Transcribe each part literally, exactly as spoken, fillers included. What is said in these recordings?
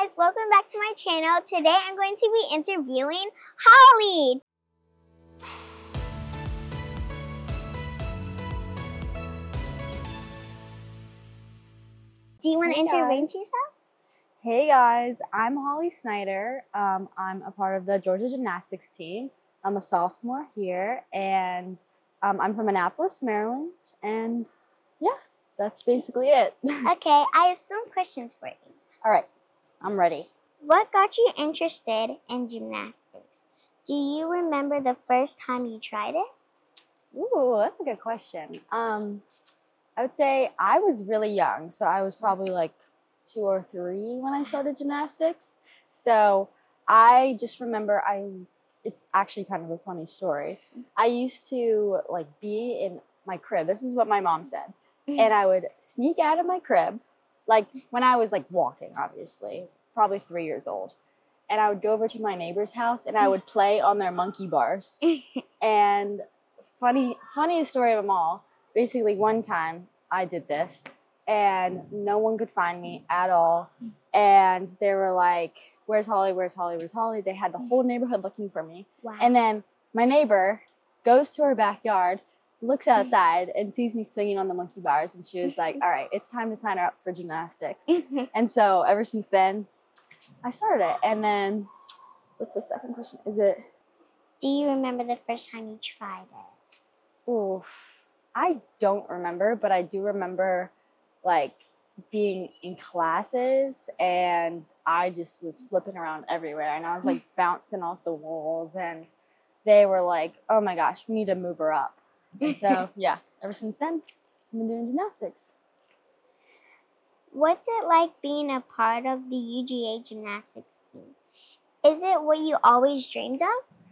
guys, welcome back to my channel. Today I'm going to be interviewing Holly. Do you want to Hey introduce guys. yourself? Hey guys, I'm Holly Snyder. Um, I'm a part of the Georgia Gymnastics team. I'm a sophomore here, and um, I'm from Annapolis, Maryland. And yeah, that's basically it. Okay, I have some questions for you. All right, I'm ready. What got you interested in gymnastics? Do you remember the first time you tried it? Ooh, that's a good question. Um, I would say I was really young, so I was probably like two or three when I started gymnastics. So I just remember I. It's actually kind of a funny story. I used to like be in my crib. This is what my mom said, and I would sneak out of my crib, like when I was like walking, obviously, probably three years old, and I would go over to my neighbor's house and I would play on their monkey bars. And funny, funniest story of them all. Basically, one time I did this, and no one could find me at all. And they were like, "Where's Holly? Where's Holly? Where's Holly?" They had the whole neighborhood looking for me. Wow. And then my neighbor goes to her backyard, looks outside, and sees me swinging on the monkey bars. And she was like, "All right, it's time to sign her up for gymnastics." And so ever since then, I started it. And then, what's the second question? Is it? Do you remember the first time you tried it? Oof. I don't remember, but I do remember like being in classes and I just was flipping around everywhere and I was like bouncing off the walls and they were like, "Oh my gosh, we need to move her up." And so yeah, ever since then, I've been doing gymnastics. What's it like being a part of the U G A gymnastics team? Is it what you always dreamed of?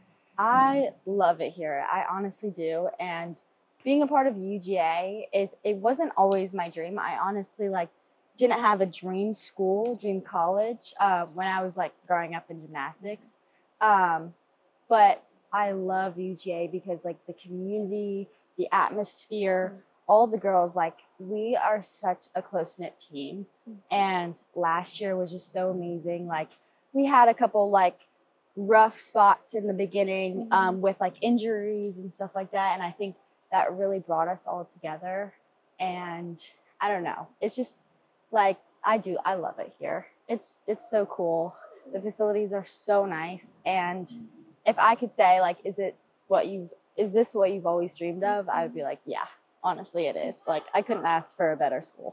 I love it here. I honestly do. And being a part of U G A is, it wasn't always my dream. I honestly like didn't have a dream school, dream college uh, when I was like growing up in gymnastics. Um, but I love U G A because like the community, the atmosphere, all the girls, like we are such a close-knit team. And last year was just so amazing. Like we had a couple like rough spots in the beginning um, with like injuries and stuff like that. And I think that really brought us all together. And I don't know, it's just like, I do, I love it here. It's, it's so cool. The facilities are so nice. And if I could say like, is it what you, is this what you've always dreamed of? I would be like, yeah, honestly it is. Like I couldn't ask for a better school.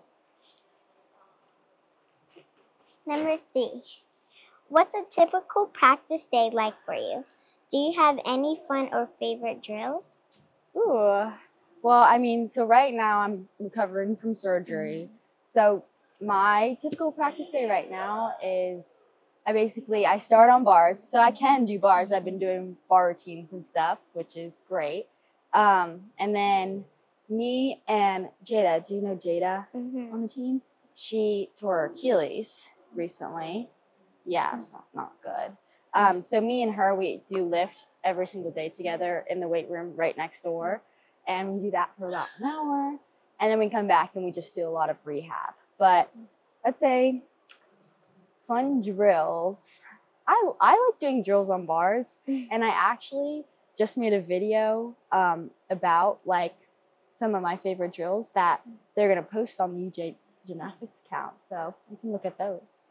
Number three. What's a typical practice day like for you? Do you have any fun or favorite drills? Ooh, well, I mean, so right now I'm recovering from surgery. So my typical practice day right now is I basically, I start on bars. So I can do bars. I've been doing bar routines and stuff, which is great. Um, and then me and Jada, do you know Jada Mm-hmm. on the team? She tore her Achilles recently. Yeah, it's not, not good. Um, so me and her, we do lift every single day together in the weight room right next door. And we do that for about an hour. And then we come back and we just do a lot of rehab. But I'd say fun drills. I, I like doing drills on bars. And I actually just made a video um, about like some of my favorite drills that they're going to post on the U J Gymnastics account. So you can look at those.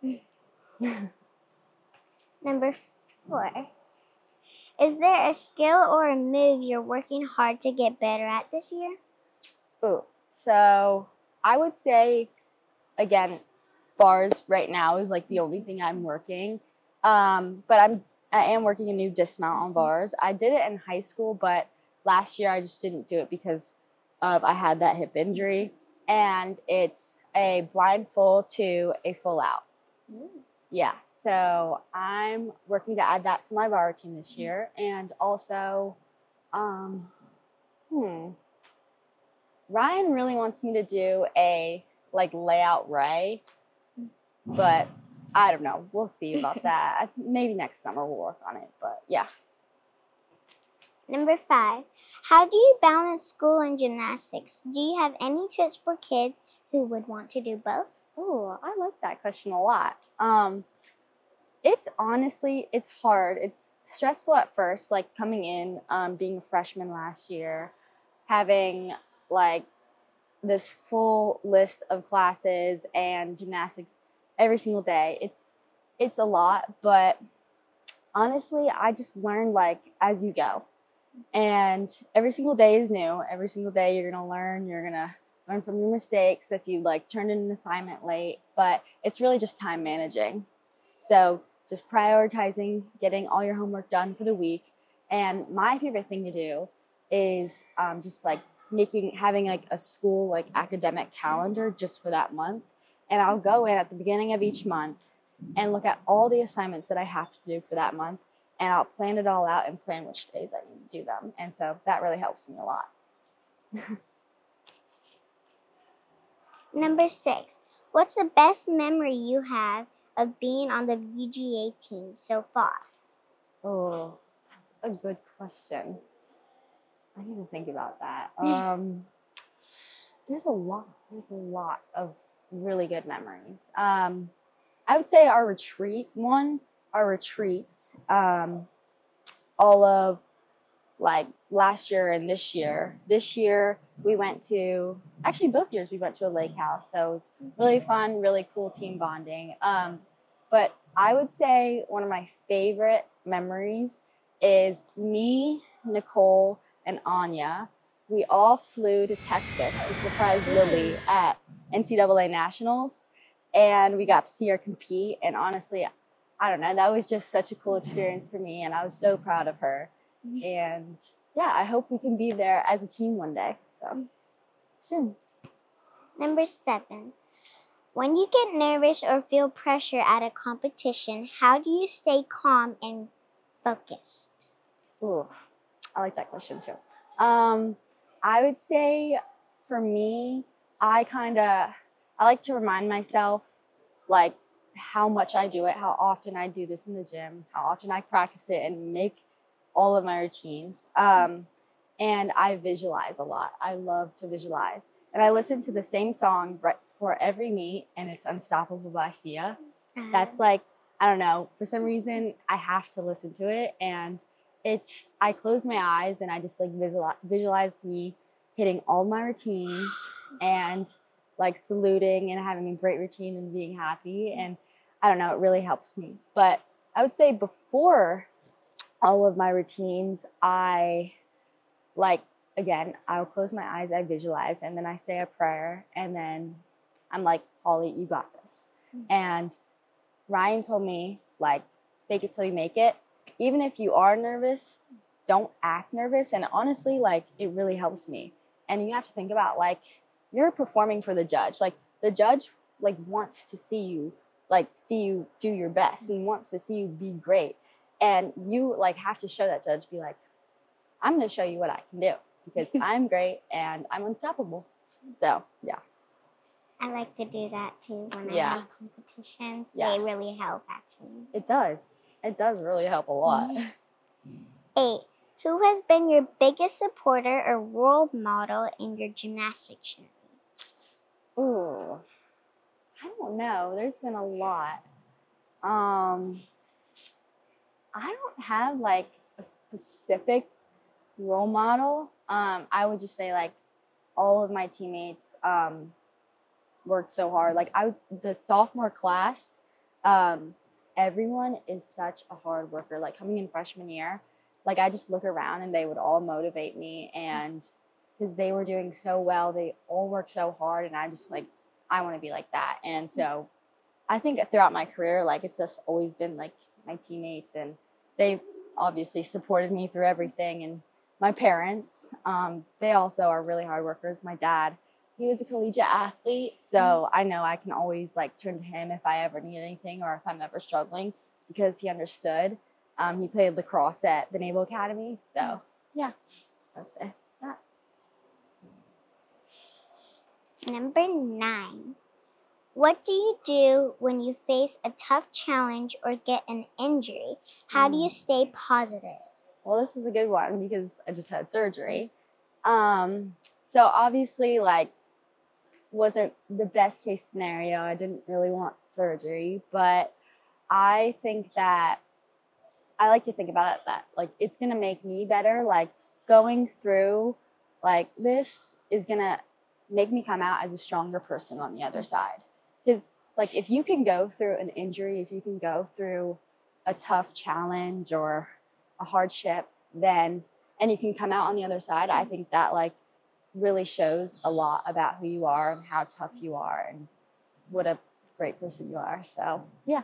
Number four. Is there a skill or a move you're working hard to get better at this year? Ooh, so I would say, again, bars right now is like the only thing I'm working. Um, but I'm I am working a new dismount on bars. I did it in high school, but last year I just didn't do it because of I had that hip injury, and it's a blind full to a full out. Ooh. Yeah, so I'm working to add that to my bar routine this year, and also, um, hmm, Ryan really wants me to do a like layout ray, but I don't know. We'll see about that. Maybe next summer we'll work on it, but yeah. Number five. How do you balance school and gymnastics? Do you have any tips for kids who would want to do both? Oh, I like that question a lot. Um, It's honestly, it's hard. It's stressful at first, like coming in, um, being a freshman last year, having like this full list of classes and gymnastics every single day. It's it's a lot, but honestly, I just learned like as you go. And every single day is new. Every single day you're gonna learn. You're gonna learn from your mistakes if you like turned in an assignment late. But it's really just time managing. So just prioritizing, getting all your homework done for the week. And my favorite thing to do is um, just like making having like a school like academic calendar just for that month. And I'll go in at the beginning of each month and look at all the assignments that I have to do for that month, and I'll plan it all out and plan which days I need to do them. And so that really helps me a lot. Number six, what's the best memory you have of being on the V G A team so far? Oh, that's a good question. I need to think about that. Um, there's a lot. There's a lot of really good memories. Um, I would say our retreat, one, our retreats, um, all of like last year and this year. This year we went to, actually both years we went to a lake house. So it was really fun, really cool team bonding. Um, but I would say one of my favorite memories is me, Nicole, and Anya. We all flew to Texas to surprise Lily at N C double A Nationals, and we got to see her compete. And honestly, I don't know, that was just such a cool experience for me, and I was so proud of her. And yeah, I hope we can be there as a team one day. So soon. Number seven, when you get nervous or feel pressure at a competition, how do you stay calm and focused? Ooh, I like that question too. Um, I would say for me, I kind of, I like to remind myself like how much I do it, how often I do this in the gym, how often I practice it and make all of my routines. Um, and I visualize a lot. I love to visualize. And I listen to the same song right for every meet, and it's Unstoppable by Sia. That's like, I don't know, for some reason I have to listen to it, and it's, I close my eyes and I just like visualize, visualize me hitting all my routines and like saluting and having a great routine and being happy. And I don't know, it really helps me. But I would say before all of my routines, I like, again, I'll close my eyes, I visualize, and then I say a prayer, and then I'm like, Holly, you got this. Mm-hmm. And Ryan told me, like, fake it till you make it. Even if you are nervous, don't act nervous. And honestly, like, it really helps me. And you have to think about, like, you're performing for the judge. Like, the judge, like, wants to see you, like, see you do your best and wants to see you be great. And you, like, have to show that judge, be like, I'm going to show you what I can do because I'm great and I'm unstoppable. So, yeah. I like to do that too when Yeah. I have competitions. Yeah. They really help, actually. It does. It does really help a lot. Eight, who has been your biggest supporter or role model in your gymnastics journey? Ooh, I don't know. There's been a lot. Um, I don't have like a specific role model. Um, I would just say like all of my teammates um, worked so hard. Like I, the sophomore class, um, everyone is such a hard worker. Like coming in freshman year, like I just look around and they would all motivate me, and because they were doing so well, they all worked so hard, and I just like, I want to be like that. And so I think throughout my career, like it's just always been like my teammates, and they obviously supported me through everything. And my parents, um, they also are really hard workers. My dad, he was a collegiate athlete, so I know I can always like turn to him if I ever need anything or if I'm ever struggling, because he understood. Um, he played lacrosse at the Naval Academy, so yeah, that's it. That. Number nine, what do you do when you face a tough challenge or get an injury? How do you stay positive? Well, this is a good one because I just had surgery. Um, so obviously, like, wasn't the best case scenario. I didn't really want surgery, but I think that I like to think about it that like it's gonna make me better. Like going through like this is gonna make me come out as a stronger person on the other side. Because like if you can go through an injury, if you can go through a tough challenge or a hardship, then and you can come out on the other side, I think that like really shows a lot about who you are and how tough you are and what a great person you are. So yeah.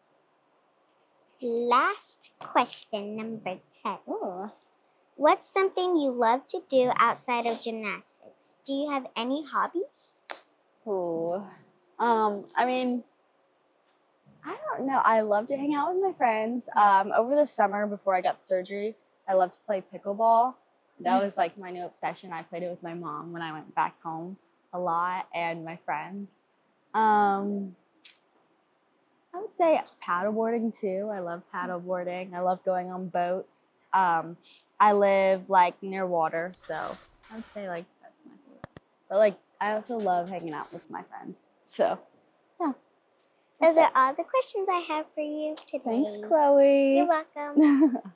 Last question, number ten. Ooh. What's something you love to do outside of gymnastics? Do you have any hobbies? Ooh. Um, I mean, I don't know. I love to hang out with my friends. Um, over the summer before I got surgery, I love to play pickleball. That was like my new obsession. I played it with my mom when I went back home a lot and my friends. Um, I would say paddleboarding too. I love paddleboarding. I love going on boats. Um, I live like near water, so I would say like that's my favorite. But like I also love hanging out with my friends. So yeah. Those are all the questions I have for you today. Thanks, Chloe. You're welcome.